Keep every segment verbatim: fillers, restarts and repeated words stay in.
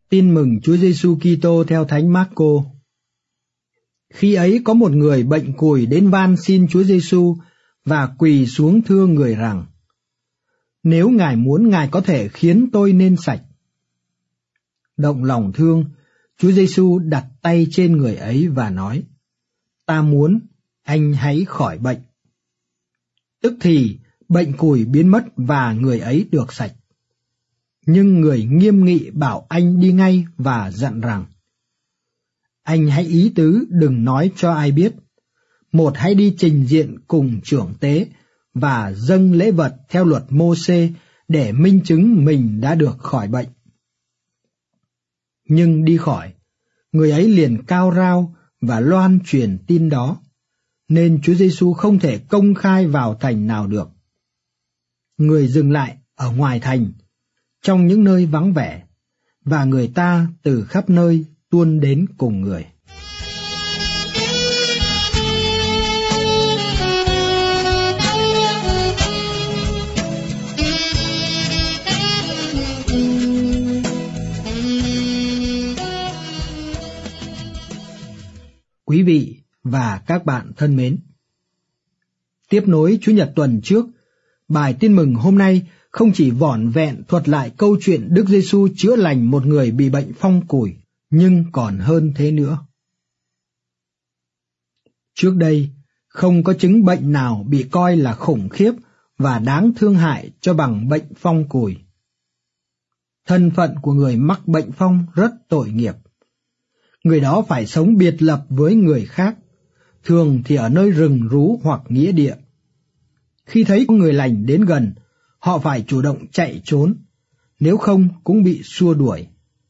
Tin mừng Chúa Giêsu Kitô theo Thánh Mác-cô. Khi ấy có một người bệnh cùi đến van xin Chúa Giêsu và quỳ xuống thưa người rằng: Nếu Ngài muốn, Ngài có thể khiến tôi nên sạch. Động lòng thương, Chúa Giêsu đặt tay trên người ấy và nói: Ta muốn, anh hãy khỏi bệnh. Tức thì bệnh cùi biến mất và người ấy được sạch. Nhưng người nghiêm nghị bảo anh đi ngay và dặn rằng: Anh hãy ý tứ đừng nói cho ai biết. Một, hãy đi trình diện cùng trưởng tế và dâng lễ vật theo luật Mô-xê để minh chứng mình đã được khỏi bệnh. Nhưng đi khỏi, người ấy liền cao rao và loan truyền tin đó, nên Chúa Giêsu không thể công khai vào thành nào được. Người dừng lại ở ngoài thành, trong những nơi vắng vẻ, và người ta từ khắp nơi tuôn đến cùng người. Quý vị và các bạn thân mến, tiếp nối Chủ nhật tuần trước, bài tin mừng hôm nay không chỉ vỏn vẹn thuật lại câu chuyện Đức Giêsu chữa lành một người bị bệnh phong cùi, nhưng còn hơn thế nữa. Trước đây, không có chứng bệnh nào bị coi là khủng khiếp và đáng thương hại cho bằng bệnh phong cùi. Thân phận của người mắc bệnh phong rất tội nghiệp. Người đó phải sống biệt lập với người khác, thường thì ở nơi rừng rú hoặc nghĩa địa. Khi thấy có người lành đến gần, họ phải chủ động chạy trốn, nếu không cũng bị xua đuổi.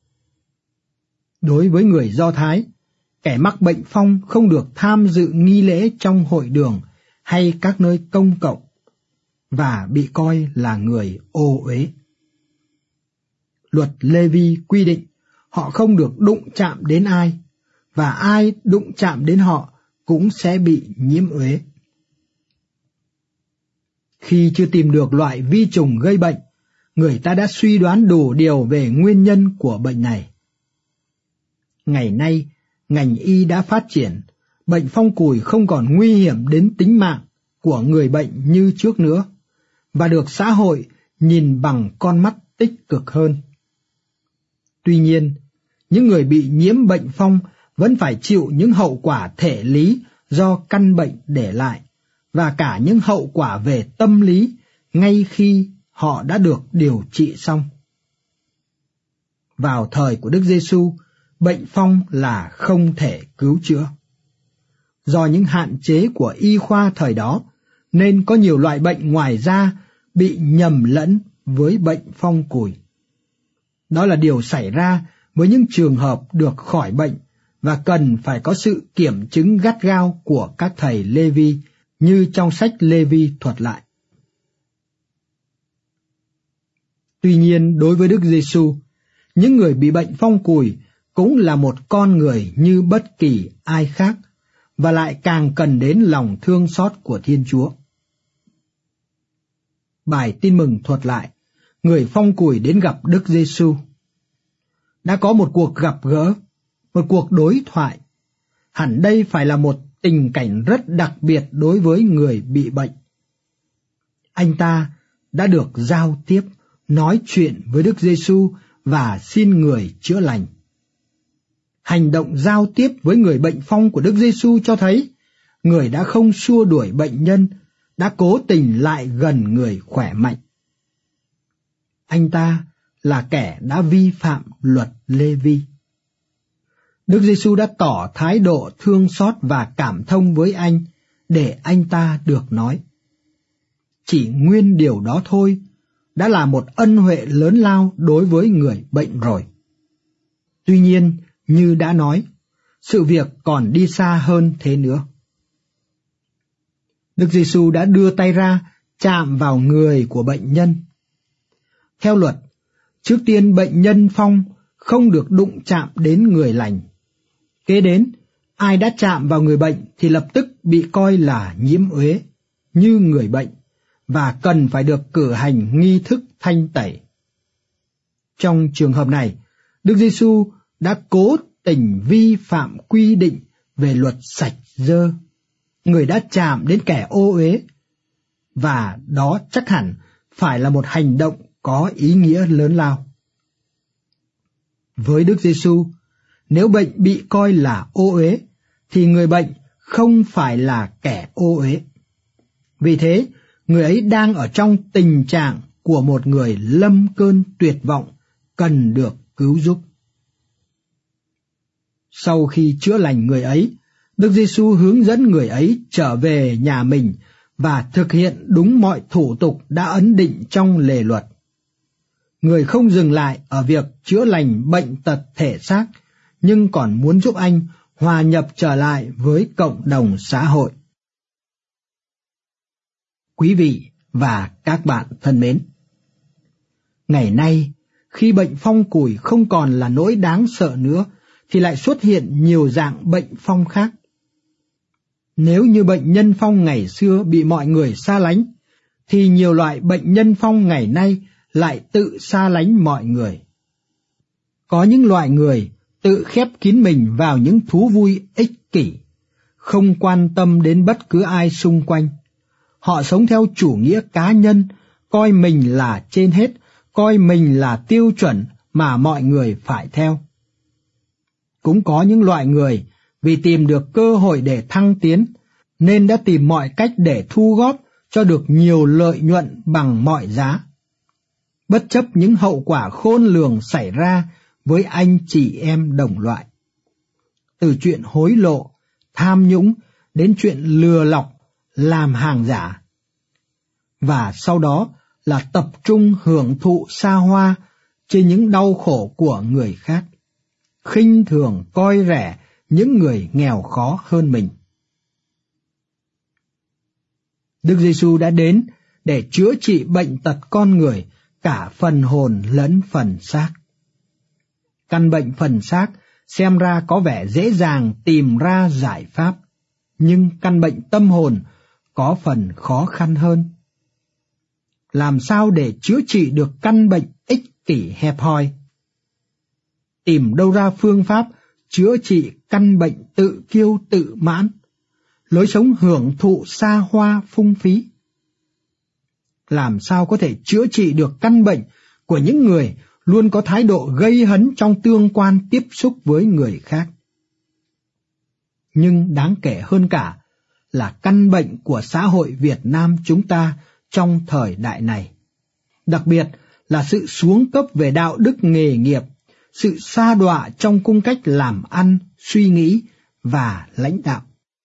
Đối với người Do Thái, kẻ mắc bệnh phong không được tham dự nghi lễ trong hội đường hay các nơi công cộng, và bị coi là người ô uế. Luật Lê-vi quy định họ không được đụng chạm đến ai, và ai đụng chạm đến họ cũng sẽ bị nhiễm uế. Khi chưa tìm được loại vi trùng gây bệnh, người ta đã suy đoán đủ điều về nguyên nhân của bệnh này. Ngày nay, ngành y đã phát triển, bệnh phong cùi không còn nguy hiểm đến tính mạng của người bệnh như trước nữa, và được xã hội nhìn bằng con mắt tích cực hơn. Tuy nhiên, những người bị nhiễm bệnh phong vẫn phải chịu những hậu quả thể lý do căn bệnh để lại, và cả những hậu quả về tâm lý ngay khi họ đã được điều trị xong. Vào thời của Đức Giêsu, bệnh phong là không thể cứu chữa. Do những hạn chế của y khoa thời đó, nên có nhiều loại bệnh ngoài da bị nhầm lẫn với bệnh phong cùi. Đó là điều xảy ra với những trường hợp được khỏi bệnh và cần phải có sự kiểm chứng gắt gao của các thầy Lê-vi, như trong sách Lê-vi thuật lại. Tuy nhiên, đối với Đức Giêsu, những người bị bệnh phong cùi cũng là một con người như bất kỳ ai khác, và lại càng cần đến lòng thương xót của Thiên Chúa. Bài tin mừng thuật lại, người phong cùi đến gặp Đức Giêsu. Đã có một cuộc gặp gỡ, một cuộc đối thoại. Hẳn đây phải là một tình cảnh rất đặc biệt đối với người bị bệnh. Anh ta đã được giao tiếp, nói chuyện với Đức Giêsu và xin người chữa lành. Hành động giao tiếp với người bệnh phong của Đức Giêsu cho thấy người đã không xua đuổi bệnh nhân, đã cố tình lại gần người khỏe mạnh. Anh ta là kẻ đã vi phạm luật Lê-vi. Đức Giêsu đã tỏ thái độ thương xót và cảm thông với anh để anh ta được nói. Chỉ nguyên điều đó thôi đã là một ân huệ lớn lao đối với người bệnh rồi. Tuy nhiên, như đã nói, sự việc còn đi xa hơn thế nữa. Đức Giêsu đã đưa tay ra chạm vào người của bệnh nhân. Theo luật, trước tiên bệnh nhân phong không được đụng chạm đến người lành. Kế đến, ai đã chạm vào người bệnh thì lập tức bị coi là nhiễm uế, như người bệnh, và cần phải được cử hành nghi thức thanh tẩy. Trong trường hợp này, Đức Giêsu đã cố tình vi phạm quy định về luật sạch dơ. Người đã chạm đến kẻ ô uế, và đó chắc hẳn phải là một hành động có ý nghĩa lớn lao. Với Đức Giêsu, nếu bệnh bị coi là ô uế, thì người bệnh không phải là kẻ ô uế. Vì thế, người ấy đang ở trong tình trạng của một người lâm cơn tuyệt vọng, cần được cứu giúp. Sau khi chữa lành người ấy, Đức Giêsu hướng dẫn người ấy trở về nhà mình và thực hiện đúng mọi thủ tục đã ấn định trong lề luật. Người không dừng lại ở việc chữa lành bệnh tật thể xác, nhưng còn muốn giúp anh hòa nhập trở lại với cộng đồng xã hội. Quý vị và các bạn thân mến, ngày nay, khi bệnh phong cùi không còn là nỗi đáng sợ nữa, thì lại xuất hiện nhiều dạng bệnh phong khác. Nếu như bệnh nhân phong ngày xưa bị mọi người xa lánh, thì nhiều loại bệnh nhân phong ngày nay lại tự xa lánh mọi người. Có những loại người tự khép kín mình vào những thú vui ích kỷ, không quan tâm đến bất cứ ai xung quanh. Họ sống theo chủ nghĩa cá nhân, coi mình là trên hết, coi mình là tiêu chuẩn mà mọi người phải theo. Cũng có những loại người vì tìm được cơ hội để thăng tiến, nên đã tìm mọi cách để thu góp cho được nhiều lợi nhuận bằng mọi giá, bất chấp những hậu quả khôn lường xảy ra với anh chị em đồng loại. Từ chuyện hối lộ, tham nhũng đến chuyện lừa lọc, làm hàng giả. Và sau đó là tập trung hưởng thụ xa hoa trên những đau khổ của người khác, khinh thường coi rẻ những người nghèo khó hơn mình. Đức Giêsu đã đến để chữa trị bệnh tật con người, cả phần hồn lẫn phần xác. Căn bệnh phần xác xem ra có vẻ dễ dàng tìm ra giải pháp, nhưng căn bệnh tâm hồn có phần khó khăn hơn. Làm sao để chữa trị được căn bệnh ích kỷ hẹp hòi? Tìm đâu ra phương pháp chữa trị căn bệnh tự kiêu tự mãn, lối sống hưởng thụ xa hoa phung phí? Làm sao có thể chữa trị được căn bệnh của những người luôn có thái độ gây hấn trong tương quan tiếp xúc với người khác? Nhưng đáng kể hơn cả là căn bệnh của xã hội Việt Nam chúng ta trong thời đại này, đặc biệt là sự xuống cấp về đạo đức nghề nghiệp, sự sa đọa trong cung cách làm ăn, suy nghĩ và lãnh đạo.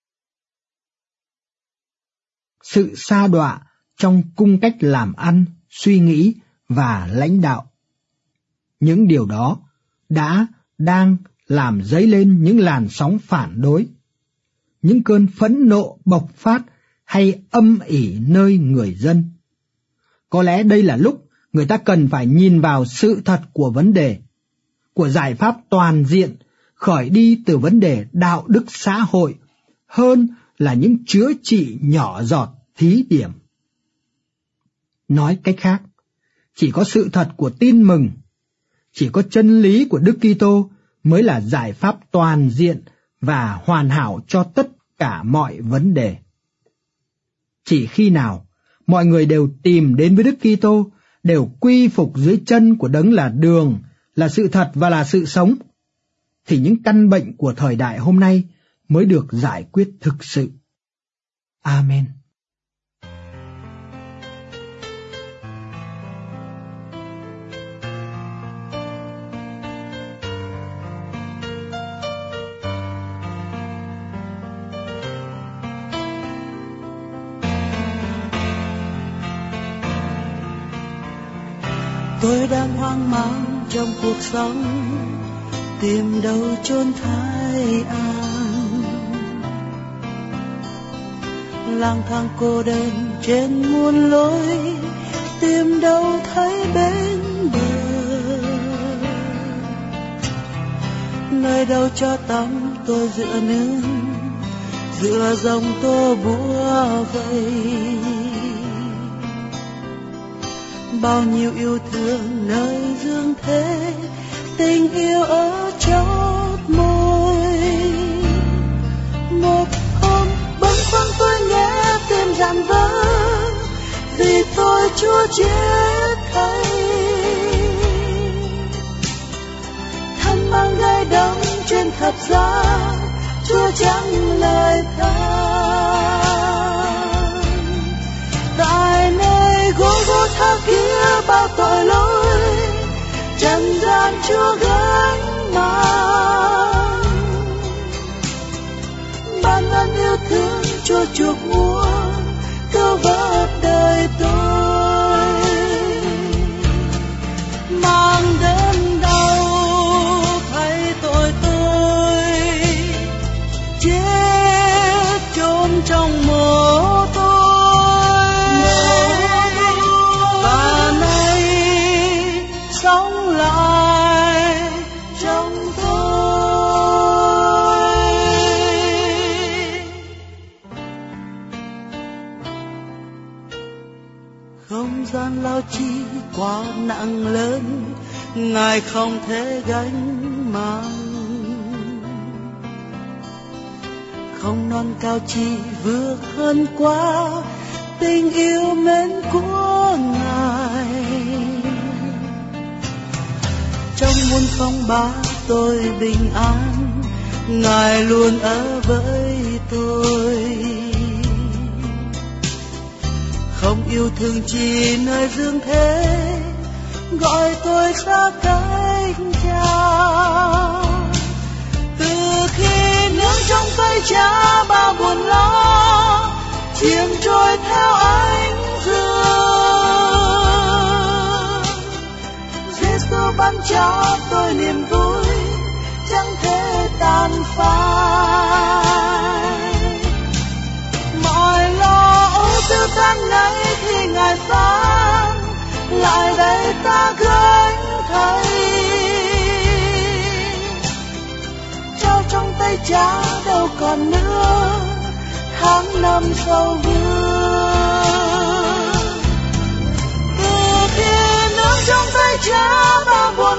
Sự sa đọa trong cung cách làm ăn, suy nghĩ và lãnh đạo. Những điều đó đã, đang làm dấy lên những làn sóng phản đối, những cơn phẫn nộ bộc phát hay âm ỉ nơi người dân. Có lẽ đây là lúc người ta cần phải nhìn vào sự thật của vấn đề, của giải pháp toàn diện, khởi đi từ vấn đề đạo đức xã hội, hơn là những chữa trị nhỏ giọt thí điểm. Nói cách khác, chỉ có sự thật của tin mừng, chỉ có chân lý của Đức Kitô mới là giải pháp toàn diện và hoàn hảo cho tất cả mọi vấn đề. Chỉ khi nào mọi người đều tìm đến với Đức Kitô, đều quy phục dưới chân của Đấng là đường, là sự thật và là sự sống, thì những căn bệnh của thời đại hôm nay mới được giải quyết thực sự. Amen. Tôi đang hoang mang trong cuộc sống, tìm đâu chốn thái an. Lang thang cô đơn trên muôn lối, tìm đâu thấy bên bờ. Nơi đâu cho tắm tôi dựa nương, dựa dòng tô búa vây. Bao nhiêu yêu thương nơi dương thế, tình yêu Chúa chết thay. Thân mang gai đắng trên thập giá, Chúa chẳng lời than. Tại nơi Gô-gô-tha kia bao tội lỗi, trần gian Chúa gánh mang. Ban ơn yêu thương Chúa chuộc muôn, cứu vớt đời tôi. Mang đến đau thay tội tôi, chết chôn trong mộ tôi, và nay sống lại trong tôi. Không gian lao chi quá nặng lớn, Ngài không thể gánh mang. Không non cao chi vượt hơn quá tình yêu mến của Ngài. Trong muôn phong ba tôi bình an, Ngài luôn ở với tôi. Không yêu thương chỉ nơi dương thế, gọi tôi xa cách Cha. Từ khi nương trong tay Cha bao buồn lo, chìm trôi theo ánh dương. Giêsu ban cho tôi niềm vui, chẳng thể tàn phai. Mọi lo âu tư tan ngay khi Ngài phán, lại đây ta gánh thay. Trao trong tay Cha đâu còn nữa, tháng năm sâu vương. Từ khi nương trong tay Cha bao buồn